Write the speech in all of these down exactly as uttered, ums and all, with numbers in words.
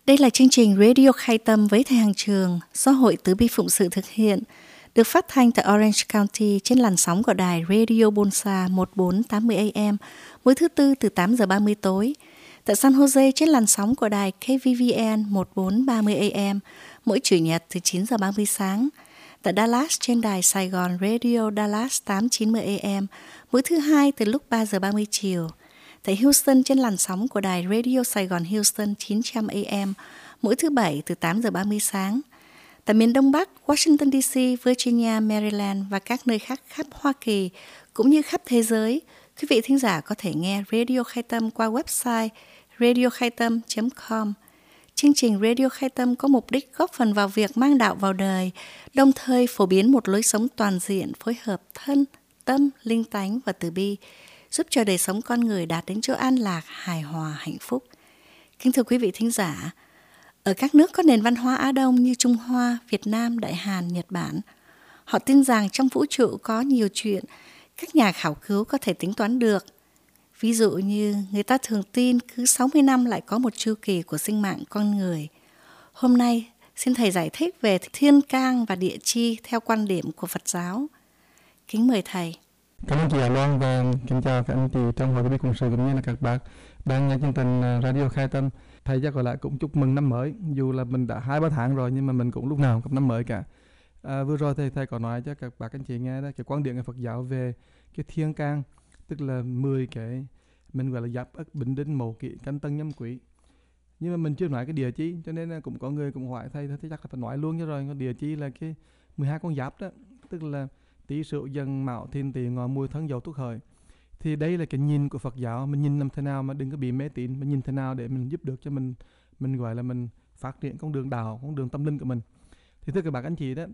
Đây là chương trình Radio Khai Tâm với Thầy Hàng Trường do Hội Từ Bi Phụng Sự thực hiện, được phát thanh tại Orange County trên làn sóng của đài Radio Bonsa một bốn tám mươi A M mỗi thứ Tư từ tám giờ ba mươi tối, tại San Jose trên làn sóng của đài K V V N một bốn ba mươi A M mỗi Chủ nhật từ chín giờ ba mươi sáng, tại Dallas trên đài Sài Gòn Radio Dallas tám chín mươi A M mỗi thứ Hai từ lúc ba giờ ba mươi chiều, tại Houston trên làn sóng của đài Radio Sài Gòn Houston chín trăm A M mỗi thứ Bảy từ tám giờ ba mươi sáng. Tại miền Đông Bắc, Washington D C, Virginia, Maryland và các nơi khác khắp Hoa Kỳ cũng như khắp thế giới, quý vị thính giả có thể nghe Radio Khai Tâm qua website radio khai tâm chấm com. Chương trình Radio Khai Tâm có mục đích góp phần vào việc mang đạo vào đời, đồng thời phổ biến một lối sống toàn diện phối hợp thân, tâm, linh tánh và từ bi, giúp cho đời sống con người đạt đến chỗ an lạc, hài hòa, hạnh phúc. Kính thưa quý vị thính giả, ở các nước có nền văn hóa Á Đông như Trung Hoa, Việt Nam, Đại Hàn, Nhật Bản, họ tin rằng trong vũ trụ có nhiều chuyện các nhà khảo cứu có thể tính toán được. Ví dụ như người ta thường tin cứ sáu mươi năm lại có một chu kỳ của sinh mạng con người. Hôm nay, xin Thầy giải thích về thiên cang và địa chi theo quan điểm của Phật giáo. Kính mời Thầy. Cảm ơn chị Hà Loan và kính chào các anh chị trong Hội Từ Bi Cùng Sự cũng như là các bạn đang nghe chương trình Radio Khai Tâm. Thầy chắc gọi lại cũng chúc mừng năm mới, dù là mình đã hai ba tháng rồi nhưng mà mình cũng lúc nào cũng năm mới cả. À, vừa rồi thầy thầy có nói cho các bạn anh chị nghe đó, cái quan điểm của Phật giáo về cái thiên cang, tức là mười cái mình gọi là Giáp Ất Bính Đinh Mậu Kỷ Canh Tân Nhâm Quý. Nhưng mà mình chưa nói cái địa chi, cho nên là cũng có người cũng hỏi thầy, thầy chắc là phải nói luôn cho rồi. Cái địa chi là cái mười hai con giáp đó, tức là Tý Sửu Dần Mão Thìn Tỵ Ngọ Mùi Thân Dậu Tuất Hợi. Thì đây là cái nhìn của Phật giáo, mình nhìn làm thế nào mà đừng có bị mê tín, mình nhìn thế nào để mình giúp được cho mình mình gọi là mình phát triển con đường đạo, con đường tâm linh của mình. Thì thưa các bạn anh chị đó,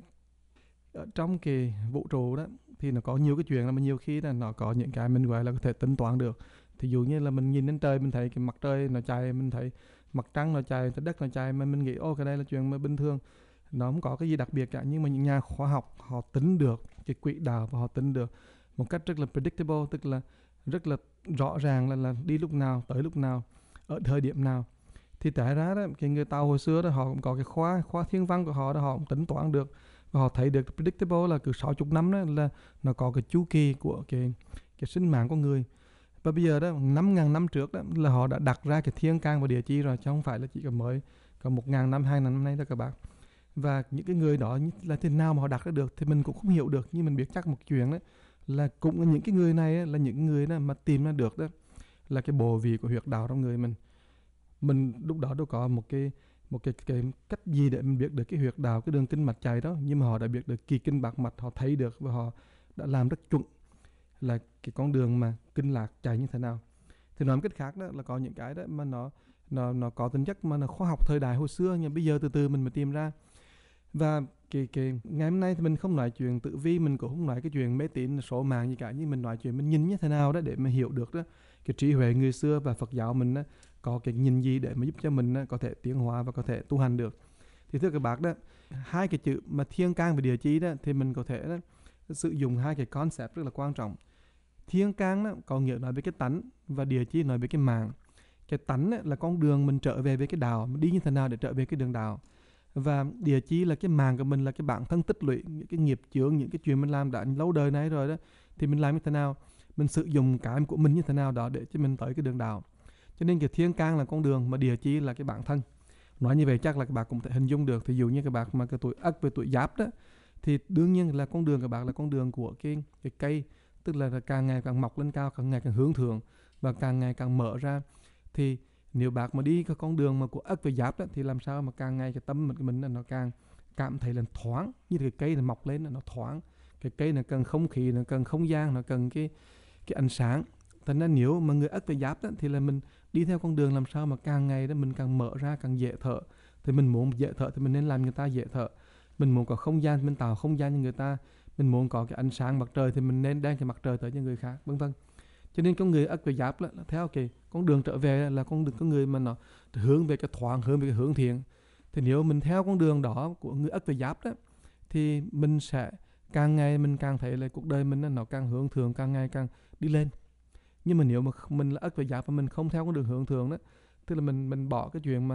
ở trong cái vũ trụ đó thì nó có nhiều cái chuyện là mà nhiều khi là nó có những cái mình gọi là có thể tính toán được. Thì dụ như là mình nhìn lên trời, mình thấy cái mặt trời nó chạy, mình thấy mặt trăng nó chạy, trái đất nó chạy, mà mình nghĩ ô cái đây là chuyện mà bình thường, nó không có cái gì đặc biệt cả. Nhưng mà những nhà khoa học họ tính được cái quỹ đạo và họ tính được một cách rất là predictable, tức là rất là rõ ràng là, là đi lúc nào, tới lúc nào, ở thời điểm nào. Thì tại ra đó, cái người Tàu hồi xưa đó họ cũng có cái khoa khoa thiên văn của họ đó, họ cũng tính toán được và họ thấy được predictable là cứ sáu mươi năm đó là nó có cái chu kỳ của cái cái sinh mạng của người. Và bây giờ đó năm ngàn năm trước đó là họ đã đặt ra cái thiên cang và địa chi rồi, chứ không phải là chỉ có mới có một ngàn năm, hai ngàn năm nay đó các bạn. Và những cái người đó là thế nào mà họ đặt ra được thì mình cũng không hiểu được, nhưng mình biết chắc một chuyện đó là cũng những cái người này là những người đó mà tìm ra được đó là cái bộ vị của huyệt đạo trong người mình. Mình lúc đó đâu có một cái một cái, cái cách gì để mình biết được cái huyệt đạo, cái đường kinh mạch chạy đó, nhưng mà họ đã biết được kỳ kinh bạc mạch, họ thấy được và họ đã làm rất chuẩn là cái con đường mà kinh lạc chạy như thế nào. Thì nói một cách khác đó là có những cái đó mà nó nó nó có tính chất mà nó khoa học thời đại hồi xưa, nhưng bây giờ từ từ mình mới tìm ra. Và cái cái ngày hôm nay thì mình không nói chuyện tử vi, mình cũng không nói cái chuyện mê tín số mạng gì cả, nhưng mình nói chuyện mình nhìn như thế nào đó để mà hiểu được đó cái trí huệ người xưa và Phật giáo mình đó, có cái nhìn gì để mà giúp cho mình đó, có thể tiến hóa và có thể tu hành được. Thì thưa các bạn đó, hai cái chữ mà thiên cang và địa chi đó thì mình có thể đó, sử dụng hai cái concept rất là quan trọng. Thiên cang đó có nghĩa nói về cái tánh và địa chi nói về cái mạng. Cái tánh đó, là con đường mình trở về với cái đạo, mình đi như thế nào để trở về cái đường đạo. Và địa chi là cái mạng của mình, là cái bản thân tích lũy, những cái nghiệp chướng, những cái chuyện mình làm đã lâu đời này rồi đó, thì mình làm như thế nào, mình sử dụng cái của mình như thế nào đó để cho mình tới cái đường đạo. Cho nên cái thiên cang là con đường, mà địa chi là cái bản thân. Nói như vậy chắc là các bạn cũng thể hình dung được. Thì dụ như các bạn mà cái tuổi Ất với tuổi Giáp đó, thì đương nhiên là con đường các bạn là con đường của cái, cái cây, tức là càng ngày càng mọc lên cao, càng ngày càng hướng thượng và càng ngày càng mở ra. Thì nếu bạn mà đi cái con đường mà của Ất với Giáp đó, thì làm sao mà càng ngày cái tâm mình, mình nó càng cảm thấy là thoáng, như cái cây nó mọc lên nó thoáng. Cái cây nó cần không khí, nó cần không gian, nó cần cái cái ánh sáng. Thành ra nếu mà người Ất với Giáp đó, thì là mình đi theo con đường làm sao mà càng ngày đó mình càng mở ra, càng dễ thở. Thì mình muốn dễ thở thì mình nên làm người ta dễ thở. Mình muốn có không gian thì mình tạo không gian cho người ta. Mình muốn có cái ánh sáng mặt trời thì mình nên đem cái mặt trời tới cho người khác, vân vân. Cho nên con người Ất với Giáp là theo cái con đường trở về là con đường con người mà nó hướng về cái thoáng, hướng về cái hướng thiện. Thì nếu mình theo con đường đó của người Ất với Giáp đó, thì mình sẽ càng ngày mình càng thấy là cuộc đời mình nó càng hướng thượng, càng ngày càng đi lên. Nhưng mà nếu mà mình là Ất với Giáp và mình không theo con đường hướng thượng đó, tức là mình mình bỏ cái chuyện mà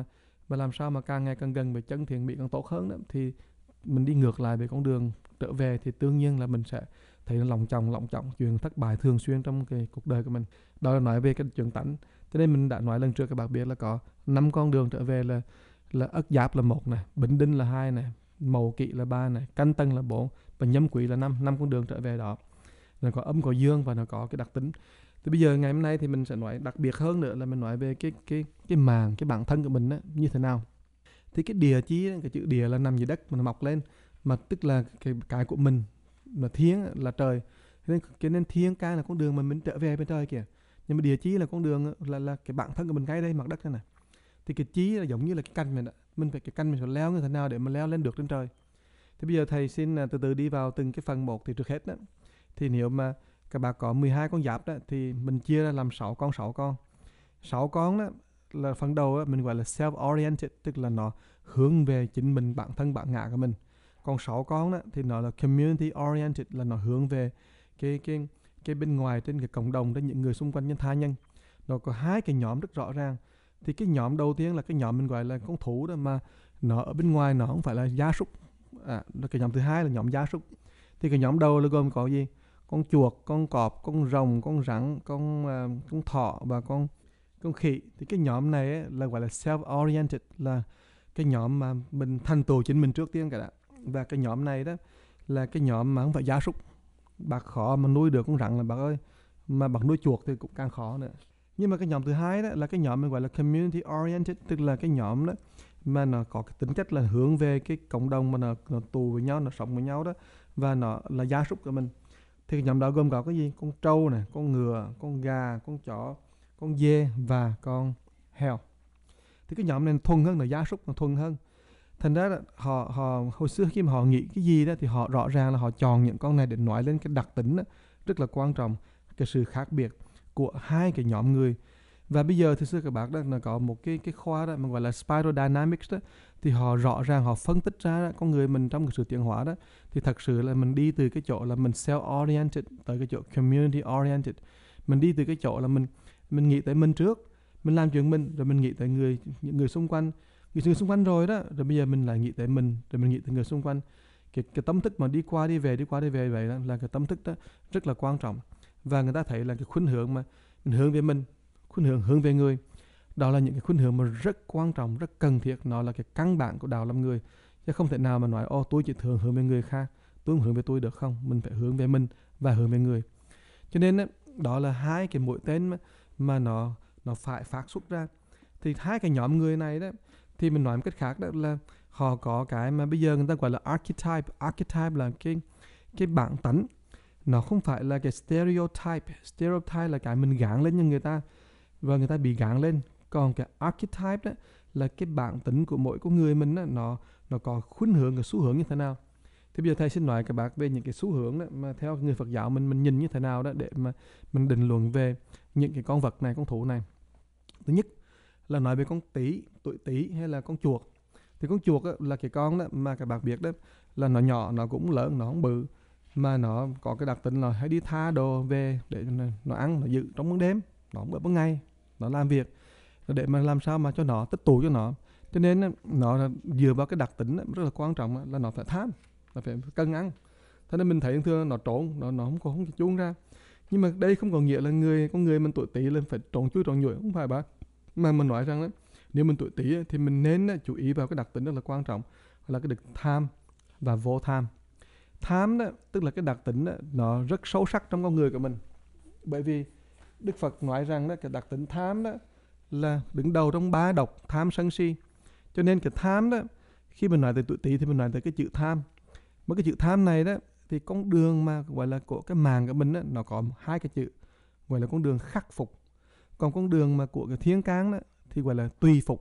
và làm sao mà càng ngày càng gần với chân thiện mỹ càng tốt hơn đó, thì mình đi ngược lại về con đường trở về thì đương nhiên là mình sẽ thấy nó lòng chòng lòng trọng chuyện thất bại thường xuyên trong cái cuộc đời của mình. Đó là nói về cái chuyện tánh. Cho nên mình đã nói lần trước các bạn biết là có năm con đường trở về, là là Ất Giáp là một này, Bính Đinh là hai này, Mậu Kỷ là ba này, Canh Tân là bốn và Nhâm Quý là năm. Năm con đường trở về đó. Nó có âm có dương và nó có cái đặc tính. Thì bây giờ ngày hôm nay thì mình sẽ nói đặc biệt hơn nữa là mình nói về cái cái cái màng, cái bản thân của mình á, như thế nào. Thì cái địa chí, cái chữ địa là nằm dưới đất mà nó mọc lên, mà tức là cái cái của mình là thiên là trời, nên cái nên thiên cái là con đường mà mình trở về bên trời kìa. Nhưng mà địa chí là con đường là là cái bản thân của mình ngay đây mặt đất này này. Thì cái chí là giống như là cái cành mình đó. Mình phải cái cành mình phải leo như thế nào để mà leo lên được trên trời. Thì bây giờ thầy xin từ từ đi vào từng cái phần một. Thì trước hết đó, thì nếu mà các bạn có mười hai con giáp đó thì mình chia ra làm sáu con sáu con. sáu con đó là phần đầu đó, mình gọi là self-oriented, tức là nó hướng về chính mình, bản thân bản ngã của mình. Còn sáu con đó thì nó là community-oriented, là nó hướng về cái cái cái bên ngoài, trên cái cộng đồng, trên những người xung quanh, nhân tha nhân. Nó có hai cái nhóm rất rõ ràng. Thì cái nhóm đầu tiên là cái nhóm mình gọi là con thú đó, mà nó ở bên ngoài nó không phải là gia súc. À, cái nhóm thứ hai là nhóm gia súc. Thì cái nhóm đầu là gồm có gì? Con chuột, con cọp, con rồng, con rắn, con uh, con thỏ và con con khỉ. Thì cái nhóm này ấy, là gọi là self-oriented, là cái nhóm mà mình thành tựu chính mình trước tiên cả đã. Và cái nhóm này đó là cái nhóm mà không phải gia súc. Bác khó mà nuôi được con rắn là bác ơi, mà bác nuôi chuột thì cũng càng khó nữa. Nhưng mà cái nhóm thứ hai đó là cái nhóm mình gọi là community-oriented, tức là cái nhóm đó mà nó có cái tính chất là hướng về cái cộng đồng mà nó, nó tụ với nhau, nó sống với nhau đó, và nó là gia súc của mình. Thì cái nhóm đó gồm có cái gì? Con trâu này, con ngựa, con gà, con chó, con dê và con heo. Thì cái nhóm này thuần hơn, là gia súc, nó thuần hơn. Thành ra là họ, họ hồi xưa khi mà họ nghĩ cái gì đó thì họ rõ ràng là họ chọn những con này để nói lên cái đặc tính đó, rất là quan trọng, cái sự khác biệt của hai cái nhóm người. Và bây giờ thực sự các bạn đó là có một cái cái khoa đó mà gọi là Spiral Dynamics đó, thì họ rõ ràng họ phân tích ra đó, con người mình trong cái sự tiến hóa đó thì thật sự là mình đi từ cái chỗ là mình self-oriented tới cái chỗ community-oriented. Mình đi từ cái chỗ là mình mình nghĩ tới mình trước, mình làm chuyện mình, rồi mình nghĩ tới người những người xung quanh, người xung quanh rồi đó, rồi bây giờ mình lại nghĩ tới mình, rồi mình nghĩ tới người xung quanh. Cái cái tâm thức mà đi qua đi về đi qua đi về vậy đó, là cái tâm thức đó rất là quan trọng. Và người ta thấy là cái khuynh hướng mà mình hướng về mình, khuynh hướng hướng về người, đó là những cái khuynh hướng mà rất quan trọng, rất cần thiết. Nó là cái căn bản của đạo làm người, chứ không thể nào mà nói ô tôi chỉ thường hướng về người khác, tôi không hướng về tôi được. Không, mình phải hướng về mình và hướng về người. Cho nên đó, đó là hai cái mũi tên mà, mà nó nó phải phát xuất ra. Thì hai cái nhóm người này đó, thì mình nói một cách khác đó là họ có cái mà bây giờ người ta gọi là archetype. Archetype là cái cái bản tánh. Nó không phải là cái stereotype. Stereotype là cái mình gán lên cho người ta và người ta bị gán lên. Còn cái archetype đó là cái bản tính của mỗi con người mình đó, nó nó có khuynh hướng, cái xu hướng như thế nào. Thì bây giờ thầy xin nói các bạn về những cái xu hướng đó mà theo người Phật giáo mình mình nhìn như thế nào đó để mà mình định luận về những cái con vật này, con thú này. Thứ nhất là nói về con Tý, tuổi Tý hay là con chuột. Thì con chuột đó là cái con đó mà các bạn biết đó là nó nhỏ, nó cũng lớn, nó không bự, mà nó có cái đặc tính là hay đi tha đồ về để nó ăn, nó giữ trong ban đêm, nó không ở ban ngày, nó làm việc để mà làm sao mà cho nó tích tụ cho nó. Cho nên nó dựa vào cái đặc tính rất là quan trọng là nó phải tham, nó phải cân ăn. Thế nên mình thấy thường nó trốn, nó nó không có không chuông ra. Nhưng mà đây không có nghĩa là người con người mình tuổi Tý lên phải trốn chui trốn nhủi, không phải bác. Mà mình nói rằng đó, nếu mình tuổi Tý thì mình nên chú ý vào cái đặc tính rất là quan trọng, là cái được tham và vô tham. Tham đó tức là cái đặc tính đó, nó rất sâu sắc trong con người của mình. Bởi vì Đức Phật nói rằng đó, cái đặc tính tham đó là đứng đầu trong ba độc, tham sân si. Cho nên cái tham đó, khi mình nói tới tuổi Tý thì mình nói tới cái chữ tham. Mà cái chữ tham này đó thì con đường mà gọi là của cái màng của mình đó, nó có hai cái chữ gọi là con đường khắc phục. Còn con đường mà của cái thiên cang đó thì gọi là tùy phục.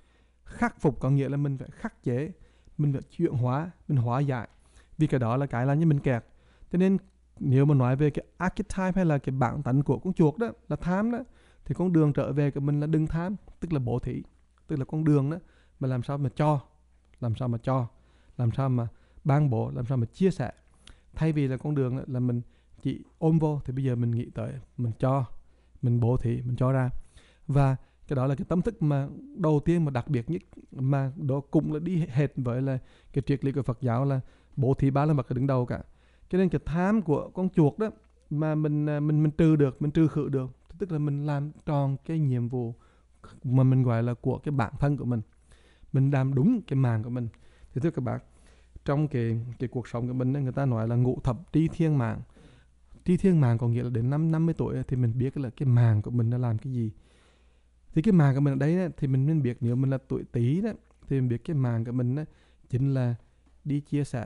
Khắc phục có nghĩa là mình phải khắc chế, mình phải chuyển hóa, mình hóa giải. Vì cái đó là cái làm như mình kẹt. Cho nên nếu mà nói về cái archetype hay là cái bản tánh của con chuột đó là tham đó, thì con đường trở về của mình là đừng tham, tức là bố thí, tức là con đường đó mà làm sao mà cho, làm sao mà cho, làm sao mà ban bố, làm sao mà chia sẻ. Thay vì là con đường là mình chỉ ôm vô, thì bây giờ mình nghĩ tới mình cho, mình bố thí, mình cho ra. Và Cái đó là cái tâm thức mà đầu tiên mà đặc biệt nhất, mà đó cũng là đi hệt với là cái triết lý của Phật giáo là bố thí ba la mật ở đứng đầu cả. Cho nên cái tham của con chuột đó mà mình mình mình trừ được, mình trừ khử được, tức là mình làm tròn cái nhiệm vụ mà mình gọi là của cái bản thân của mình, mình làm đúng cái mạng của mình. Thì thưa các bạn, trong cái cái cuộc sống của mình ấy, người ta nói là ngũ thập tri thiên mạng. Tri thiên mạng có nghĩa là đến năm năm mươi tuổi thì mình biết là cái mạng của mình đã làm cái gì. Thì cái mạng của mình ở đây ấy, thì mình nên biết, nếu mình là tuổi Tý đó thì mình biết cái mạng của mình ấy, chính là đi chia sẻ,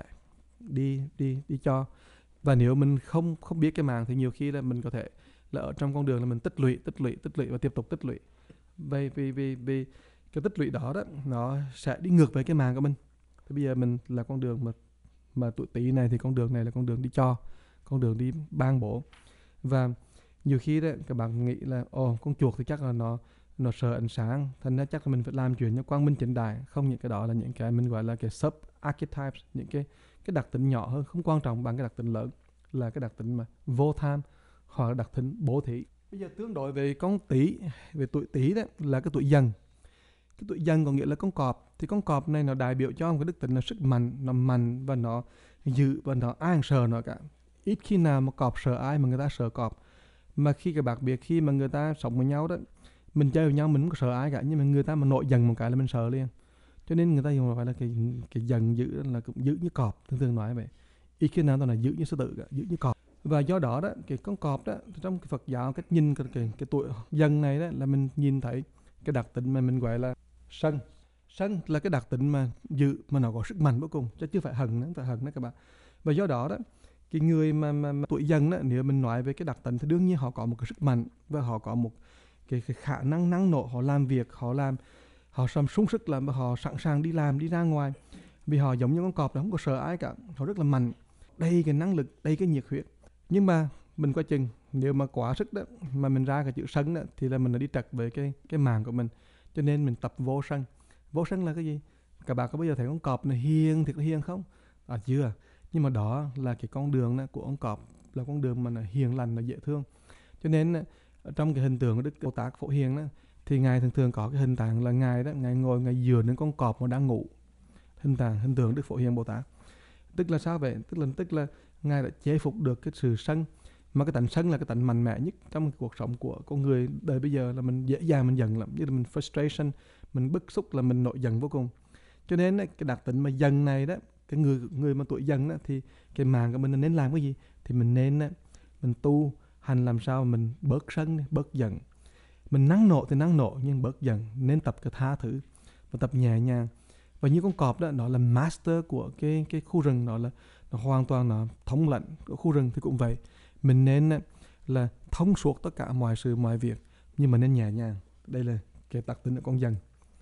đi đi đi cho. Và nếu mình không không biết cái mạng thì nhiều khi là mình có thể là ở trong con đường là mình tích lũy tích lũy tích lũy và tiếp tục tích lũy. Vì vì vì vì cái tích lũy đó đó nó sẽ đi ngược với cái mạng của mình. Thì bây giờ mình là con đường mà mà tuổi Tý này, thì con đường này là con đường đi cho, con đường đi ban bổ. Và nhiều khi đó các bạn nghĩ là ồ, con chuột thì chắc là nó nó sợ ánh sáng, thành ra chắc là mình phải làm chuyện cho quang minh chính đại. Không, những cái đó là những cái mình gọi là cái sub archetypes, những cái cái đặc tính nhỏ hơn, không quan trọng bằng cái đặc tính lớn, là cái đặc tính mà vô tham hoặc là đặc tính bố thí. Bây giờ tương đối về con Tý, về tuổi Tý đó là cái tuổi Dần. Cái tuổi Dần có nghĩa là con cọp. Thì con cọp này nó đại biểu cho một cái đức tính là sức mạnh, nó mạnh và nó dữ và nó ai cũng sợ nó cả. Ít khi nào mà cọp sợ ai mà người ta sợ cọp. Mà khi các bạn biết, khi mà người ta sống với nhau đó, mình chơi với nhau mình không có sợ ai cả, nhưng mà người ta mà nổi giận một cái là mình sợ liền. Cho nên người ta dùng phải là cái cái giận dữ là cũng dữ như cọp, thường thường nói vậy. Ít khi nào tao là dữ như sư tử cả, dữ như cọp. Và do đó đó, cái con cọp đó trong cái Phật giáo, cách nhìn cái cái, cái tuổi Dần này đó là mình nhìn thấy cái đặc tính mà mình gọi là sân. Sân là cái đặc tính mà dữ mà nó có sức mạnh vô cùng, chứ chưa phải hận nữa, phải hận đó các bạn. Và do đó đó, cái người mà, mà, mà tuổi Dần đó, nếu mình nói về cái đặc tính thì đương nhiên họ có một cái sức mạnh và họ có một cái, cái khả năng năng nổ, họ làm việc, họ làm, họ sầm sung sức làm và họ sẵn sàng đi làm, đi ra ngoài. Vì họ giống như con cọp đó, không có sợ ai cả, họ rất là mạnh, đầy cái năng lực, đầy cái nhiệt huyết. Nhưng mà mình coi chừng nếu mà quá sức đó mà mình ra cái chữ sân đó thì là mình đã đi trật với cái cái mạng của mình. Cho nên mình tập vô sân. Vô sân là cái gì? Các bạn có bao giờ thấy con cọp này hiền thiệt là hiền không? À chưa. Nhưng mà đó là cái con đường của con cọp, là con đường mà nó hiền lành, nó dễ thương. Cho nên trong cái hình tượng của Đức Bồ Tát Phổ Hiền đó, thì ngài thường thường có cái hình tượng là ngài đó, ngài ngồi ngài dựa lên con cọp mà đang ngủ. Hình tượng hình tượng Đức Phổ Hiền Bồ Tát. Tức là sao vậy? Tức là tức là ngài đã chế phục được cái sự sân, mà cái tánh sân là cái tánh mạnh mẽ nhất trong cuộc sống của con người đời bây giờ, là mình dễ dàng mình giận lắm, như là mình frustration, mình bức xúc là mình nổi giận vô cùng. Cho nên cái đặc tính mà giận này đó, cái người người mà tuổi Dần đó, thì cái mạng của mình nên làm cái gì? Thì mình nên mình tu hành làm sao mình bớt sân, bớt giận. Mình năng nộ thì năng nộ nhưng bớt giận, nên tập cái tha thứ và tập nhẹ nhàng. Và như con cọp đó, nó là master của cái cái khu rừng, nó là nó hoàn toàn nó thống lĩnh của khu rừng. Thì cũng vậy, mình nên là thông suốt tất cả mọi sự mọi việc, nhưng mà nên nhẹ nhàng. Đây là cái đặc tính của con Dần.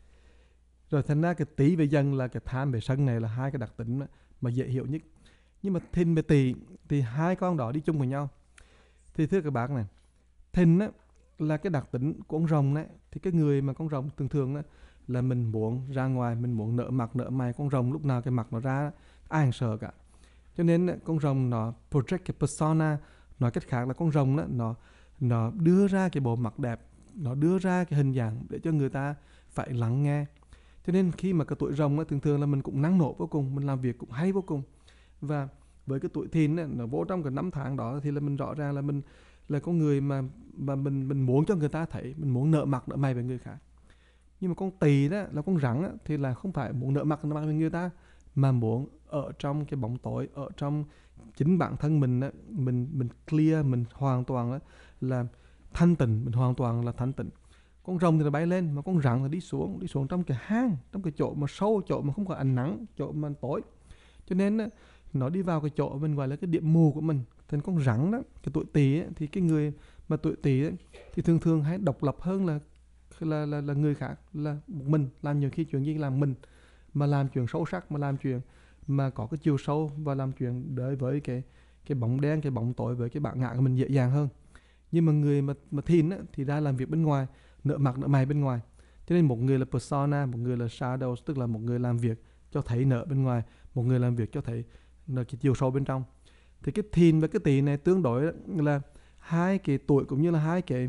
Rồi thành ra cái Tý về Dần là cái tham về sân này là hai cái đặc tính mà dễ hiểu nhất. Nhưng mà Thìn về Tỵ thì hai con đó đi chung với nhau. Thì thưa các bạn này, Thìn á là cái đặc tính của con rồng đấy. Thì cái người mà con rồng thường thường đó, là mình muốn ra ngoài, mình muốn nở mặt nở mày. Con rồng lúc nào cái mặt nó ra ai cũng sợ cả. Cho nên con rồng nó project cái persona. Nói cách khác là con rồng đó, nó nó đưa ra cái bộ mặt đẹp, nó đưa ra cái hình dạng để cho người ta phải lắng nghe. Cho nên khi mà cái tuổi rồng đó, thường thường là mình cũng năng nổ vô cùng, mình làm việc cũng hay vô cùng. Và với cái tuổi Thìn ấy, nó vô trong cái năm tháng đó thì là mình rõ ràng là mình là con người mà mà mình mình muốn cho người ta thấy, mình muốn nở mặt nở mày với người khác. Nhưng mà con Tỵ đó là con rắn đó, thì là không phải muốn nở mặt nở mày với người ta, mà muốn ở trong cái bóng tối, ở trong chính bản thân mình đó, mình mình clear, mình hoàn toàn đó, là thanh tịnh, mình hoàn toàn là thanh tịnh. Con rồng thì nó bay lên, mà con rắn thì đi xuống, đi xuống trong cái hang, trong cái chỗ mà sâu, chỗ mà không có ánh nắng, chỗ mà tối. Cho nên đó, nó đi vào cái chỗ mình gọi là cái điểm mù của mình. Thành con rắn đó, cái tuổi Tỵ ấy, thì cái người mà tuổi Tỵ ấy, thì thường thường hay độc lập hơn là là là là người khác, là một mình làm nhiều khi chuyện gì làm mình, mà làm chuyện sâu sắc, mà làm chuyện mà có cái chiều sâu, và làm chuyện đối với cái cái bóng đen, cái bóng tối, với cái bản ngã của mình dễ dàng hơn. Nhưng mà người mà mà Thìn á, thì ra làm việc bên ngoài, nợ mặt nợ mày bên ngoài. Cho nên một người là persona, một người là shadow, tức là một người làm việc cho thấy nợ bên ngoài, một người làm việc cho thấy là cái chiều sâu bên trong. Thì cái Thìn và cái Tỵ này tương đối là hai cái tuổi cũng như là hai cái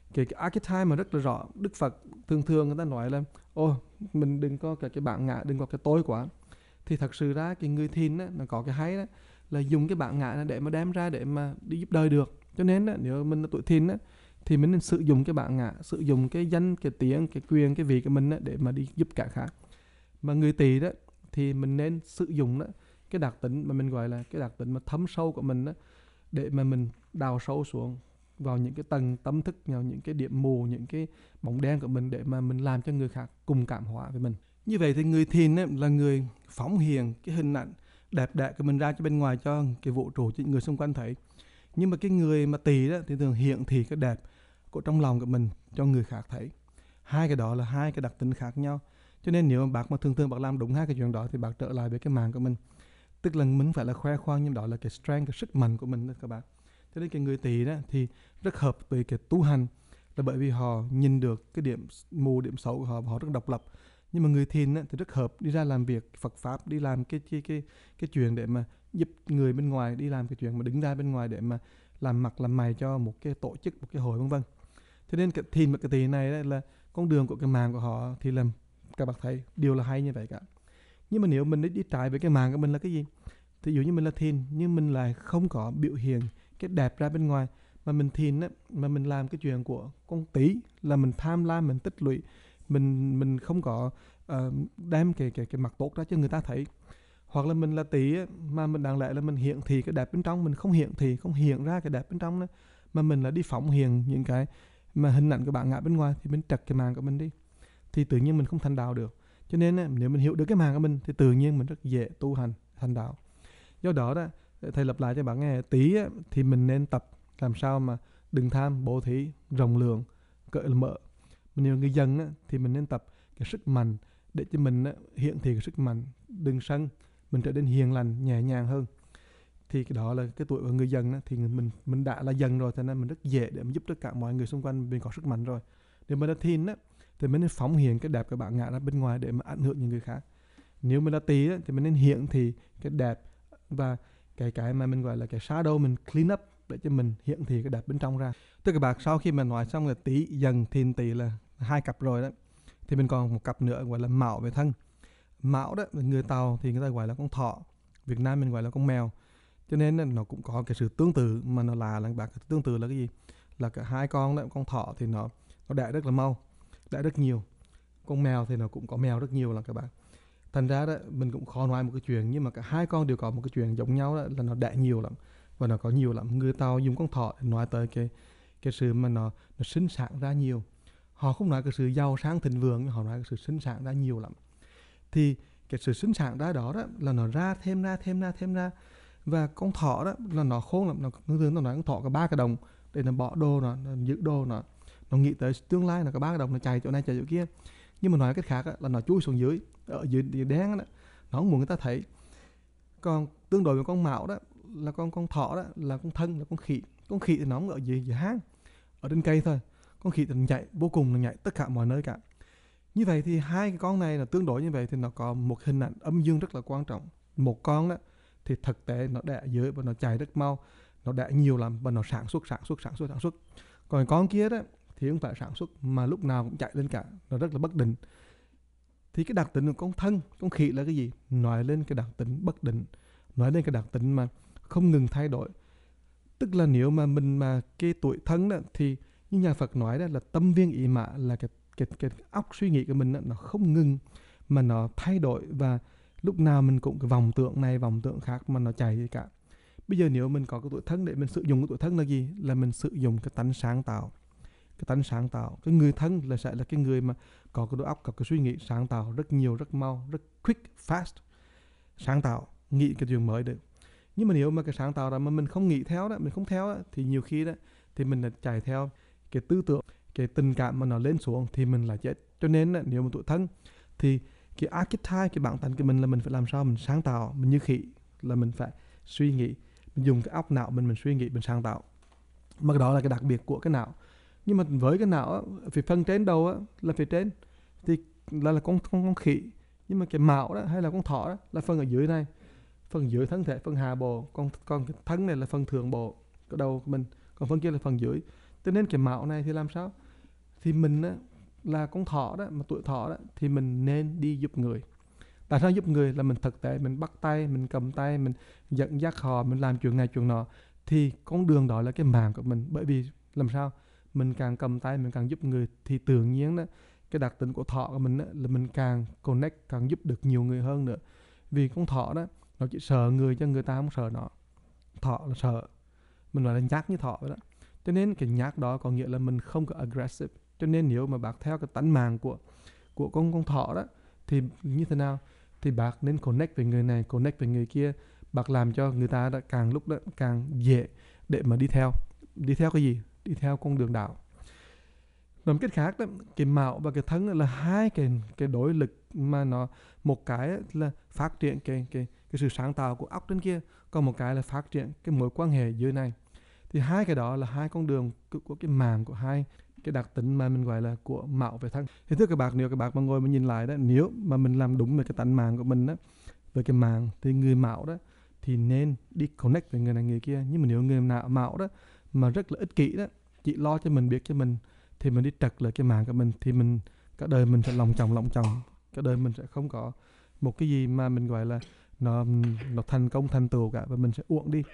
cái, cái archetype mà rất là rõ. Đức Phật thường thường người ta nói là ô mình đừng có cái, cái bản ngã, đừng có cái tôi quá. Thì thật sự ra cái người thiền á, nó có cái hay đó là dùng cái bản ngã để mà đem ra để mà đi giúp đời được. Cho nên á, nếu mình là tuổi thiền á, thì mình nên sử dụng cái bản ngã, sử dụng cái danh, cái tiếng, cái quyền, cái vị của mình á, để mà đi giúp cả khác. Mà người Tỳ đó thì mình nên sử dụng đó cái đặc tính mà mình gọi là cái đặc tính mà thấm sâu của mình đó, để mà mình đào sâu xuống vào những cái tầng tâm thức, vào những cái điểm mù, những cái bóng đen của mình, để mà mình làm cho người khác cùng cảm hóa với mình. Như vậy thì người thiền ấy là người phóng hiện cái hình ảnh đẹp đẽ của mình ra cho bên ngoài, cho cái vũ trụ, cho những người xung quanh thấy. Nhưng mà cái người mà Tỳ đó thì thường hiện thì cái đẹp của trong lòng của mình cho người khác thấy. Hai cái đó là hai cái đặc tính khác nhau. Cho nên nếu mà bác mà thường thường bác làm đúng hai cái chuyện đó thì bác trở lại với cái mạng của mình. Tức là mình phải là khoe khoang, nhưng đó là cái strength, cái sức mạnh của mình đó các bạn. Cho nên cái người Tỳ đó thì rất hợp với cái tu hành, là bởi vì họ nhìn được cái điểm mù, điểm xấu của họ, họ rất độc lập. Nhưng mà người thiền thì rất hợp đi ra làm việc Phật pháp, đi làm cái cái cái cái chuyện để mà giúp người bên ngoài, đi làm cái chuyện mà đứng ra bên ngoài để mà làm mặt làm mày cho một cái tổ chức, một cái hội vân vân. Cho nên cái thiền và cái Tỳ này là con đường của cái mạng của họ, thì làm các bạn thấy điều là hay như vậy cả. Nhưng mà nếu mình đi trái với cái mạng của mình là cái gì? Thì dụ như mình là thiền nhưng mình lại không có biểu hiện cái đẹp ra bên ngoài, mà mình thiền á, mà mình làm cái chuyện của con Tý là mình tham lam, mình tích lũy, mình mình không có uh, đem cái cái cái mặt tốt ra cho người ta thấy. Hoặc là mình là Tý á, mà mình đáng lẽ là mình hiện thị cái đẹp bên trong, mình không hiện thị, không hiện ra cái đẹp bên trong đó, mà mình là đi phóng hiện những cái mà hình ảnh của bản ngã bên ngoài, thì mình trật cái mạng của mình đi, thì tự nhiên mình không thành đạo được. Cho nên á, nếu mình hiểu được cái mạng của mình thì tự nhiên mình rất dễ tu hành thành đạo. Do đó đó, thầy lặp lại cho bạn nghe, Tý á, thì mình nên tập làm sao mà đừng tham, bố thí, rộng lượng, cởi mở. Mình nếu người dân á, thì mình nên tập cái sức mạnh để cho mình á, hiện thị cái sức mạnh, đừng sân, mình trở nên hiền lành, nhẹ nhàng hơn. Thì cái đó là cái tuổi của người dân á, thì mình mình đã là dân rồi, cho nên mình rất dễ để mình giúp tất cả mọi người xung quanh, mình có sức mạnh rồi. Nếu mình là thiền á, thì mình nên phóng hiện cái đẹp của bản ngã ra bên ngoài để mà ảnh hưởng những người khác. Nếu mình là Tý á, thì mình nên hiện thì cái đẹp và cái cái mà mình gọi là cái shadow, mình clean up để cho mình hiện thị cái đẹp bên trong ra. Tức là bạn, sau khi mà nói xong là Tý, Dần, Thìn, Tỵ là hai cặp rồi đó, thì mình còn một cặp nữa gọi là Mão về thân. Mão đó, người Tàu thì người ta gọi là con thỏ, Việt Nam mình gọi là con mèo. Cho nên nó cũng có cái sự tương tự, mà nó là là bạn, tương tự là cái gì? Là cả hai con đó, con thỏ thì nó nó đẻ rất là mau, đẻ rất nhiều. Con mèo thì nó cũng có mèo rất nhiều là các bạn. Thành ra đó mình cũng khó nói một cái chuyện, nhưng mà cả hai con đều có một cái chuyện giống nhau, đó là nó đẻ nhiều lắm và nó có nhiều lắm. Người Tàu dùng con thỏ để nói tới cái cái sự mà nó nó sinh sản ra nhiều. Họ không nói cái sự giàu sang thịnh vượng, họ nói cái sự sinh sản ra nhiều lắm. Thì cái sự sinh sản ra đó, đó là nó ra thêm ra thêm ra thêm ra. Và con thỏ đó là nó khôn lắm, nó thường nó nói con thỏ có ba cái đồng để nó bỏ đồ, nó, nó giữ đồ, nó nó nghĩ tới tương lai, nó có ba cái đồng, nó chạy chỗ này chạy chỗ kia. Nhưng mà nói cách khác á, là nó chui xuống dưới, ở dưới địa đen đó, nó không muốn người ta thấy. Còn tương đối với con Mão đó là con con thỏ đó là con thân, là con khỉ. Con khỉ thì nó ở dưới dưới hang, ở trên cây thôi. Con khỉ thì nó nhảy vô cùng, nó nhảy tất cả mọi nơi cả. Như vậy thì hai cái con này là tương đối như vậy, thì nó có một hình ảnh âm dương rất là quan trọng. Một con đó thì thực tế nó đẻ dưới và nó chạy rất mau, nó đẻ nhiều lắm và nó sản xuất sản xuất sản xuất sản xuất. Còn con kia đó thì không phải sản xuất mà lúc nào cũng chạy lên cả, nó rất là bất định. Thì cái đặc tính của con thân, con khỉ là cái gì? Nói lên cái đặc tính bất định, nói lên cái đặc tính mà không ngừng thay đổi. Tức là nếu mà mình mà cái tuổi thân đó, thì như nhà Phật nói đó là tâm viên ý mã, là cái cái cái óc suy nghĩ của mình đó, nó không ngừng mà nó thay đổi, và lúc nào mình cũng cái vòng tượng này vòng tượng khác mà nó chạy gì cả. Bây giờ nếu mình có cái tuổi thân để mình sử dụng cái tuổi thân là gì? Là mình sử dụng cái tánh sáng tạo. Cái tánh sáng tạo, cái người thân là sẽ là cái người mà có cái đầu óc, có cái suy nghĩ sáng tạo rất nhiều, rất mau, rất quick, fast, sáng tạo, nghĩ cái chuyện mới được. Nhưng mà nếu mà cái sáng tạo đó mà mình không nghĩ theo đó, mình không theo đó, thì nhiều khi đó thì mình là chạy theo cái tư tưởng, cái tình cảm mà nó lên xuống thì mình là chết. Cho nên đó, nếu mà tuổi thân thì cái archetype, cái bản tánh của mình là mình phải làm sao mình sáng tạo, mình như khỉ, là mình phải suy nghĩ, mình dùng cái óc não mình mình suy nghĩ, mình sáng tạo. Mà đó là cái đặc biệt của cái não. Nhưng mà với cái não á, phía phần trên đầu á, là phía trên thì là, là con, con, con khỉ. Nhưng mà cái mão đó hay là con thỏ đó là phần ở dưới này, phần dưới thân thể, phần hạ bộ. Còn, còn cái thân này là phần thượng bộ, cái đầu của mình, còn phần kia là phần dưới. Cho nên cái mạo này thì làm sao? Thì mình á, là con thỏ đó, mà tuổi thỏ đó, thì mình nên đi giúp người. Tại sao giúp người? Là mình thực tế, mình bắt tay, mình cầm tay, mình dẫn dắt họ, mình làm chuyện này chuyện nọ. Thì con đường đó là cái mạng của mình. Bởi vì làm sao? Mình càng cầm tay, mình càng giúp người, thì tự nhiên đó, cái đặc tính của thỏ của mình đó, là mình càng connect, càng giúp được nhiều người hơn nữa. Vì con thỏ đó, nó chỉ sợ người cho người ta không sợ nó. Thỏ là sợ, mình nói là nhát như thỏ vậy đó. Cho nên cái nhát đó có nghĩa là mình không có aggressive. Cho nên nếu mà bác theo cái tánh mạng của của con con thỏ đó, thì như thế nào? Thì bác nên connect với người này, connect với người kia. Bác làm cho người ta đã càng lúc đó càng dễ để mà đi theo. Đi theo cái gì? Đi theo con đường đạo. Nói một cách khác đó, cái mạo và cái thân là hai cái cái đối lực mà nó, một cái là phát triển cái cái cái sự sáng tạo của óc trên kia, còn một cái là phát triển cái mối quan hệ dưới này. Thì hai cái đó là hai con đường của, của cái mạng của hai cái đặc tính mà mình gọi là của mạo về thân. Thì thưa các bạn, nếu các bạn mà ngồi mà nhìn lại đó, nếu mà mình làm đúng về cái tánh mạng của mình đó, về cái mạng, thì người mạo đó thì nên đi connect với người này người kia. Nhưng mà nếu người nào mạo đó mà rất là ích kỷ đó, chỉ lo cho mình, biết cho mình, thì mình đi trật lại cái mạng của mình, thì mình cả đời mình sẽ lòng chồng lòng chồng, cả đời mình sẽ không có một cái gì mà mình gọi là nó nó thành công thành tựu cả, và mình sẽ uổng đi.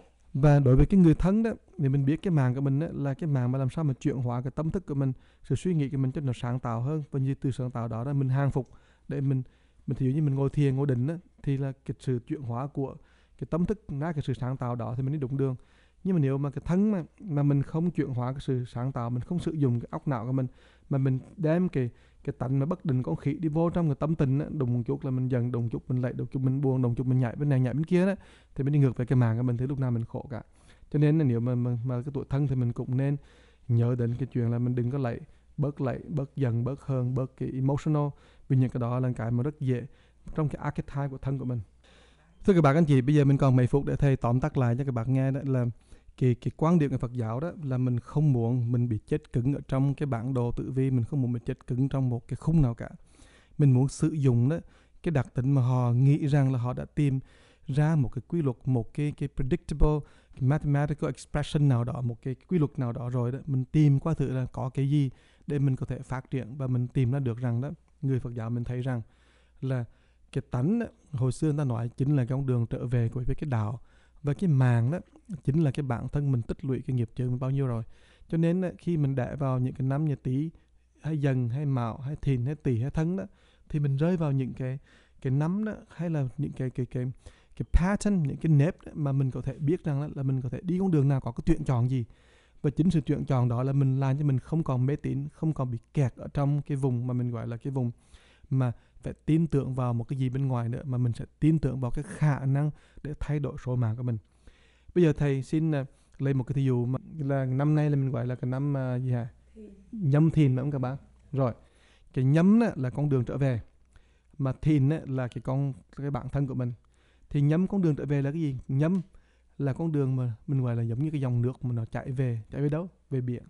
Và đối với cái người thân đó, thì mình biết cái mạng của mình đó, là cái mạng mà làm sao mà chuyển hóa cái tâm thức của mình, sự suy nghĩ của mình cho nó sáng tạo hơn, và như từ sáng tạo đó là mình hàng phục để mình mình thí dụ như mình ngồi thiền ngồi định đó, thì là cái sự chuyển hóa của cái tâm thức ra cái sự sáng tạo đó thì mình đi đúng đường. Nhưng mà nếu mà cái thân mà, mà mình không chuyển hóa cái sự sáng tạo, mình không sử dụng cái óc não của mình, mà mình đem cái cái tánh mà bất định con khỉ đi vô trong cái tâm tình á, đùng một chút là mình giận, đùng chút mình lệ, đùng chút mình buồn, đùng chút mình nhảy bên này nhảy bên kia đó, thì mình đi ngược về cái mạng của mình, thì lúc nào mình khổ cả. Cho nên là nếu mà, mà, mà cái tuổi thân thì mình cũng nên nhớ đến cái chuyện là mình đừng có lệ, bớt lệ, bớt giận, bớt hơn, bớt cái emotional, vì những cái đó là cái mà rất dễ trong cái archetype của thân của mình. Thưa các bạn anh chị, bây giờ mình còn mấy phút để thầy tóm tắt lại cho các bạn nghe, đó là cái, cái quan điểm của Phật giáo đó là mình không muốn mình bị chết cứng ở trong cái bản đồ tử vi, mình không muốn bị chết cứng trong một cái khung nào cả. Mình muốn sử dụng đó cái đặc tính mà họ nghĩ rằng là họ đã tìm ra một cái quy luật, một cái, cái predictable, cái mathematical expression nào đó, một cái quy luật nào đó rồi đó, mình tìm qua thử là có cái gì để mình có thể phát triển, và mình tìm ra được rằng đó, người Phật giáo mình thấy rằng là cái tánh đó, hồi xưa người ta nói chính là cái con đường trở về của cái đạo, và cái mạng đó chính là cái bản thân mình tích lũy cái nghiệp chướng mình bao nhiêu rồi. Cho nên đó, khi mình đẻ vào những cái năm như Tý hay Dần hay Mão hay Thìn hay Tỵ hay Thân đó, thì mình rơi vào những cái cái năm đó, hay là những cái cái cái cái pattern, những cái nếp đó, mà mình có thể biết rằng là, là mình có thể đi con đường nào, có cái tuyển chọn gì. Và chính sự tuyển chọn đó là mình làm cho mình không còn mê tín, không còn bị kẹt ở trong cái vùng mà mình gọi là cái vùng mà phải tin tưởng vào một cái gì bên ngoài nữa, mà mình sẽ tin tưởng vào cái khả năng để thay đổi số mạng của mình. Bây giờ thầy xin uh, lấy một cái thí dụ mà là năm nay là mình gọi là cái năm uh, gì hả? Nhâm Thìn đúng không các bạn? Rồi, cái nhâm á, là con đường trở về, mà Thìn á, là cái con cái bản thân của mình. Thì nhâm con đường trở về là cái gì? Nhâm là con đường mà mình gọi là giống như cái dòng nước mà nó chạy về, chạy về đâu? Về biển.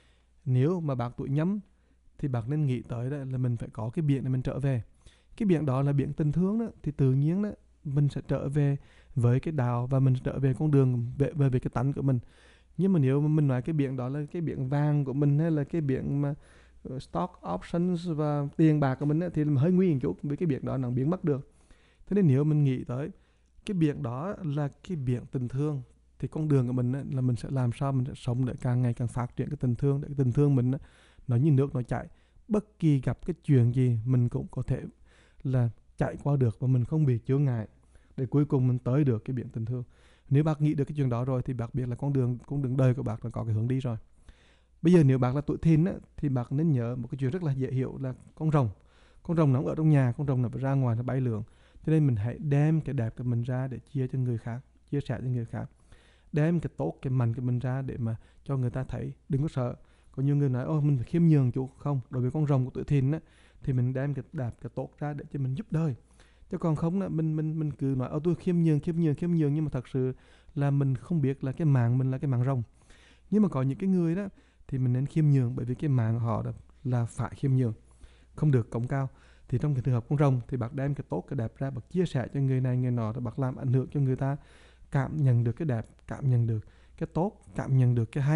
Nếu mà bác tuổi nhâm thì bác nên nghĩ tới đó là mình phải có cái biển để mình trở về. Cái biển đó là biển tình thương đó, thì tự nhiên đó mình sẽ trở về với cái đạo, và mình trở về con đường về, về, về cái tánh của mình. Nhưng mà nếu mà mình nói cái biển đó là cái biển vàng của mình, hay là cái biển mà uh, stock options và tiền bạc của mình đó, thì hơi nguy hiểm chút, vì cái biển đó nó biến mất được. Thế nên nếu mình nghĩ tới cái biển đó là cái biển tình thương, thì con đường của mình đó, là mình sẽ làm sao mình sẽ sống để càng ngày càng phát triển cái tình thương, để cái tình thương mình đó, nó như nước nó chảy, bất kỳ gặp cái chuyện gì mình cũng có thể là chạy qua được, và mình không bị chướng ngại, để cuối cùng mình tới được cái biển tình thương. Nếu bác nghĩ được cái chuyện đó rồi, thì bác biết là con đường con đường đời của bác là có cái hướng đi rồi. Bây giờ nếu bác là tuổi Thìn á, thì bác nên nhớ một cái chuyện rất là dễ hiểu là con rồng. Con rồng nó ở trong nhà, con rồng nó phải ra ngoài nó bay lượn. Cho nên mình hãy đem cái đẹp của mình ra để chia cho người khác, chia sẻ cho người khác. Đem cái tốt, cái mạnh của mình ra để mà cho người ta thấy, đừng có sợ. Có nhiều người nói, ô mình phải khiêm nhường chú. Không, đối với con rồng của tuổi Thìn á, thì mình đem cái đẹp, cái tốt ra để cho mình giúp đời. Chứ còn không là mình mình mình cứ nói, ô tôi khiêm nhường, khiêm nhường, khiêm nhường, nhưng mà thật sự là mình không biết là cái mạng mình là cái mạng rồng. Nhưng mà có những cái người đó thì mình nên khiêm nhường, bởi vì cái mạng họ đó là phải khiêm nhường, không được cổng cao. Thì trong cái trường hợp con rồng thì bác đem cái tốt, cái đẹp ra, bác chia sẻ cho người này người nọ, rồi bác làm ảnh hưởng cho người ta cảm nhận được cái đẹp, cảm nhận được cái tốt, cảm nhận được cái hay,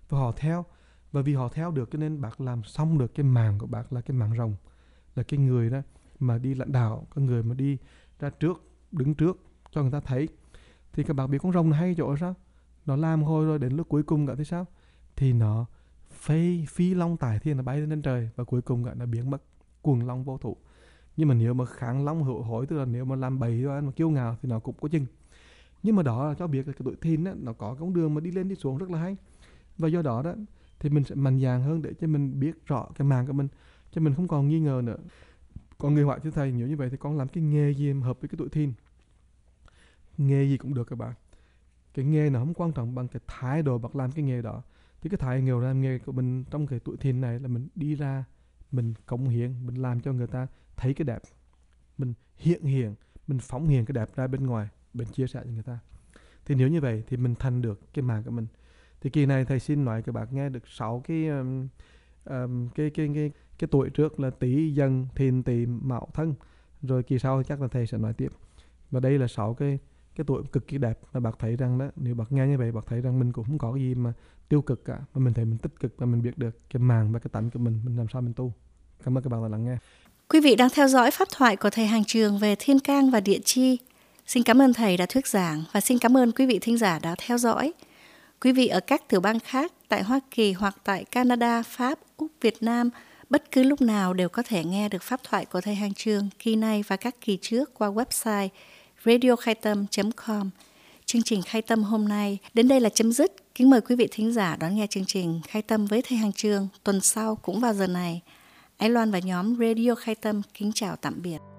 và họ theo. Và vì họ theo được cho nên bác làm xong được cái màng của bác là cái màng rồng, là cái người đó mà đi lãnh đạo, cái người mà đi ra trước, đứng trước cho người ta thấy. Thì các bạn biết con rồng nó hay chỗ sao? Nó làm hồi rồi đến lúc cuối cùng cả thì sao? Thì nó phi, phi long tại thiên, nó bay lên trời và cuối cùng cả nó biến mất, cuồng long vô thủ. Nhưng mà nếu mà kháng long hữu hối, tức là nếu mà làm bậy mà kiêu ngạo thì nó cũng có chừng. Nhưng mà đó là cho biết là cái tuổi thìn á, nó có con đường mà đi lên đi xuống rất là hay. Và do đó đó thì mình sẽ mạnh dạn hơn để cho mình biết rõ cái màng của mình, cho mình không còn nghi ngờ nữa. Còn người hỏi thưa thầy, nếu như vậy thì con làm cái nghề gì mà hợp với cái tuổi thìn? Nghề gì cũng được các bạn. Cái nghề nó không quan trọng bằng cái thái độ bác làm cái nghề đó. Thì cái thái độ làm nghề của mình trong cái tuổi thìn này là mình đi ra, mình cống hiến, mình làm cho người ta thấy cái đẹp, mình hiện hiện, mình phóng hiện cái đẹp ra bên ngoài, mình chia sẻ cho người ta. Thì nếu như vậy thì mình thành được cái màng của mình. Thì kỳ này thầy xin nói các bạn nghe được sáu cái, um, um, cái, cái, cái, cái tuổi trước là Tý, Dần, Thìn, Tỵ, Mão, Thân. Rồi kỳ sau chắc là thầy sẽ nói tiếp. Và đây là sáu cái, cái tuổi cực kỳ đẹp mà bác thấy rằng đó, nếu bác nghe như vậy bác thấy rằng mình cũng không có cái gì mà tiêu cực cả, mà mình thấy mình tích cực và mình biết được cái màng và cái tánh của mình, mình làm sao mình tu. Cảm ơn các bạn đã lắng nghe. Quý vị đang theo dõi pháp thoại của thầy Hàng Trường về thiên can và địa chi. Xin cảm ơn thầy đã thuyết giảng và xin cảm ơn quý vị thính giả đã theo dõi. Quý vị ở các tiểu bang khác tại Hoa Kỳ hoặc tại Canada, Pháp, Úc, Việt Nam bất cứ lúc nào đều có thể nghe được pháp thoại của thầy Hàng Trường kỳ này và các kỳ trước qua website radio khai tâm chấm com. Chương trình Khai Tâm hôm nay đến đây là chấm dứt. Kính mời quý vị thính giả đón nghe chương trình Khai Tâm với thầy Hàng Trường tuần sau cũng vào giờ này. Ái Loan và nhóm Radio Khai Tâm kính chào tạm biệt.